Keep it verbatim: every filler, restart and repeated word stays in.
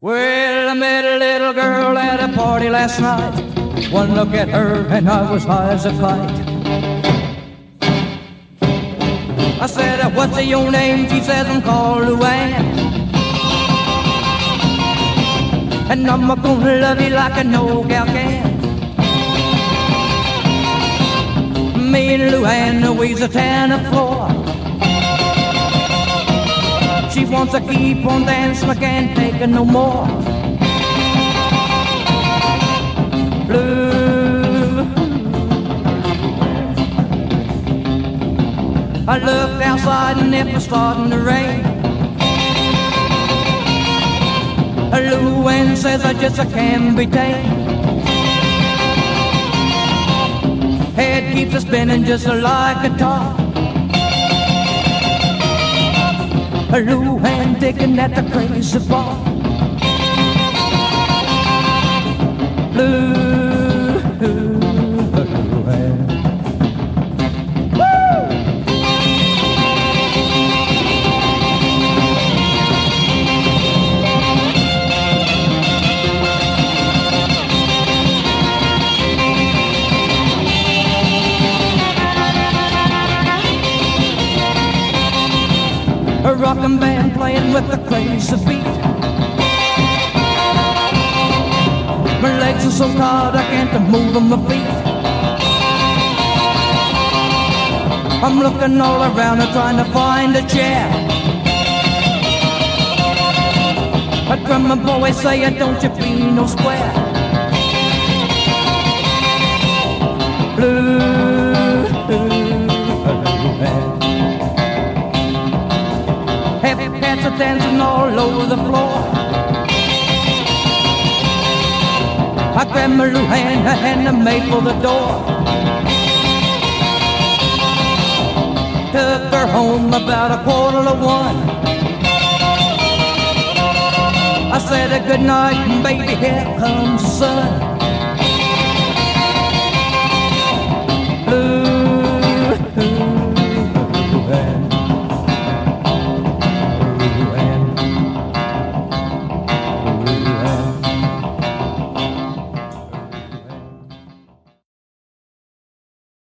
Well, I met a little girl at a party last night. One look at her and I was high as a kite. I said, what's your name? She says, I'm called Luann. And I'm gonna love you like a no gal can. Me and Luann, we's a tan of floor. She wants to keep on dancing, I can't take her no more. Blue. I looked outside and it was starting to rain. Luann says I just I can't be tamed. Head keeps a spinning just like a top. Luann digging at the crazy bar. Blue, Luann. Woo! A rockin' band playing with a crazy beat. My legs are so tired I can't move on my feet. I'm looking all around and trying to find a chair. A drummer boy say, don't you be no square. Blue, heavy cats are dancing all over the floor. I grabbed my Luann and I made for the door. Took her home about a quarter to one. I said, good night, baby, here comes the sun.